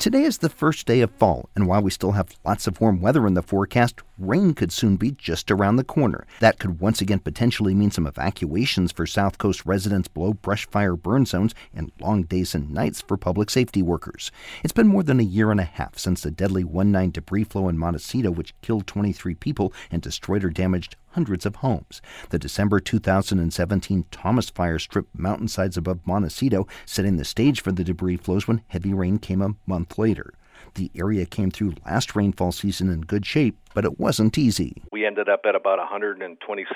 Today is the first day of fall, and while we still have lots of warm weather in the forecast, rain could soon be just around the corner. That could once again potentially mean some evacuations for South Coast residents below brush fire burn zones and long days and nights for public safety workers. It's been more than a year and a half since the deadly 1-9 debris flow in Montecito, which killed 23 people and destroyed or damaged hundreds of homes. The December 2017 Thomas Fire stripped mountainsides above Montecito, setting the stage for the debris flows when heavy rain came a month later. The area came through last rainfall season in good shape, but it wasn't easy. We ended up at about 127%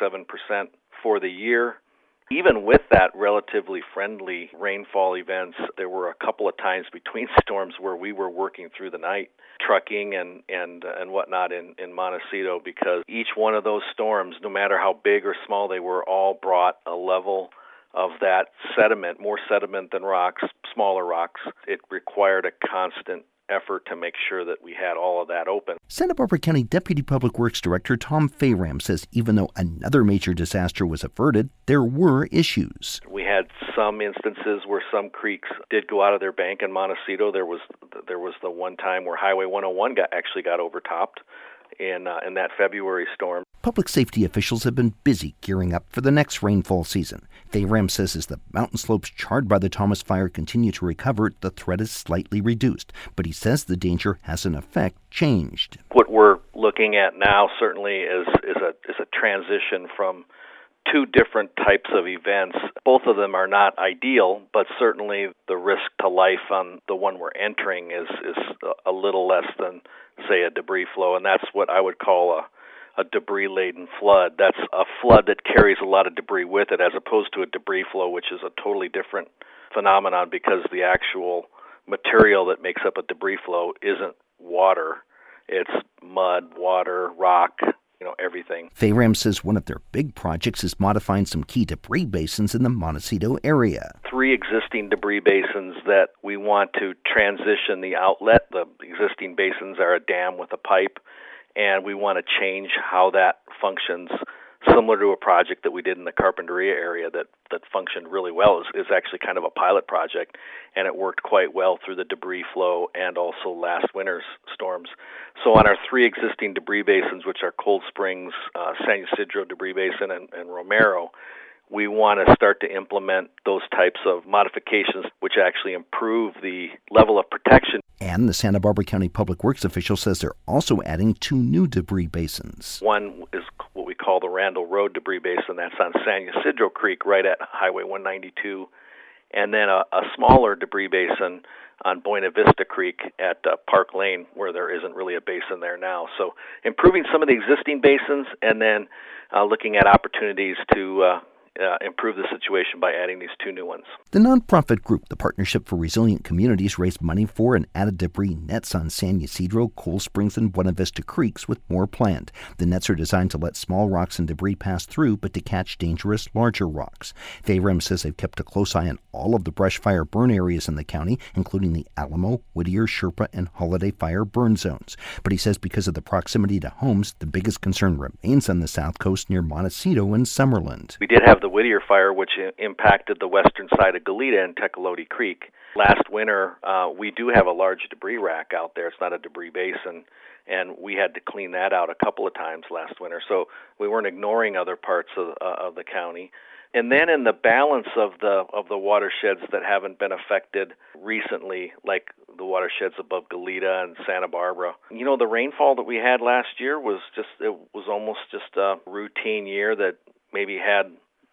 for the year. Even with that relatively friendly rainfall events, there were a couple of times between storms where we were working through the night, trucking and whatnot in Montecito, because each one of those storms, no matter how big or small they were, all brought a level of that sediment, more sediment than rocks, smaller rocks. It required a constant effort to make sure that we had all of that open. Santa Barbara County Deputy Public Works Director Tom Fayram says even though another major disaster was averted, there were issues. We had some instances where some creeks did go out of their bank in Montecito. There was the one time where Highway 101 got overtopped in that February storm. Public safety officials have been busy gearing up for the next rainfall season. Fayram says as the mountain slopes charred by the Thomas Fire continue to recover, the threat is slightly reduced. But he says the danger has in effect changed. What we're looking at now certainly is a transition from two different types of events. Both of them are not ideal, but certainly the risk to life on the one we're entering is a little less than, say, a debris flow, and that's what I would call a debris-laden flood. That's a flood that carries a lot of debris with it, as opposed to a debris flow, which is a totally different phenomenon because the actual material that makes up a debris flow isn't water. It's mud, water, rock, everything. Fayram says one of their big projects is modifying some key debris basins in the Montecito area. 3 existing debris basins that we want to transition the outlet. The existing basins are a dam with a pipe, and we want to change how that functions, similar to a project that we did in the Carpinteria area that functioned really well. Is actually kind of a pilot project, and it worked quite well through the debris flow and also last winter's storms. So on our 3 existing debris basins, which are Cold Springs, San Ysidro Debris Basin, and Romero, we want to start to implement those types of modifications which actually improve the level of protection. And the Santa Barbara County Public Works official says they're also adding 2 new debris basins. One is what we call the Randall Road Debris Basin. That's on San Ysidro Creek right at Highway 192. And then a smaller debris basin on Buena Vista Creek at Park Lane, where there isn't really a basin there now. So improving some of the existing basins and then looking at opportunities to improve the situation by adding these 2 new ones. The nonprofit group, the Partnership for Resilient Communities, raised money for and added debris nets on San Ysidro, Cold Springs, and Buena Vista Creeks, with more planned. The nets are designed to let small rocks and debris pass through, but to catch dangerous larger rocks. Fayram says they've kept a close eye on all of the brush fire burn areas in the county, including the Alamo, Whittier, Sherpa, and Holiday Fire burn zones. But he says because of the proximity to homes, the biggest concern remains on the south coast near Montecito and Summerland. We did have the Whittier fire, which impacted the western side of Goleta and Tecolote Creek. Last winter, we do have a large debris rack out there. It's not a debris basin, and we had to clean that out a couple of times last winter. So we weren't ignoring other parts of the county. And then in the balance of the watersheds that haven't been affected recently, like the watersheds above Goleta and Santa Barbara, the rainfall that we had last year was almost just a routine year that maybe had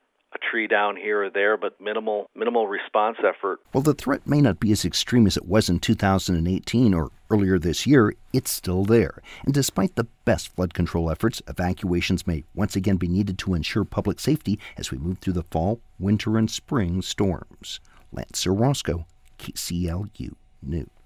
a tree down here or there, but minimal response effort. While the threat may not be as extreme as it was in 2018 or earlier this year, it's still there. And despite the best flood control efforts, evacuations may once again be needed to ensure public safety as we move through the fall, winter, and spring storms. Lance Roscoe, KCLU News.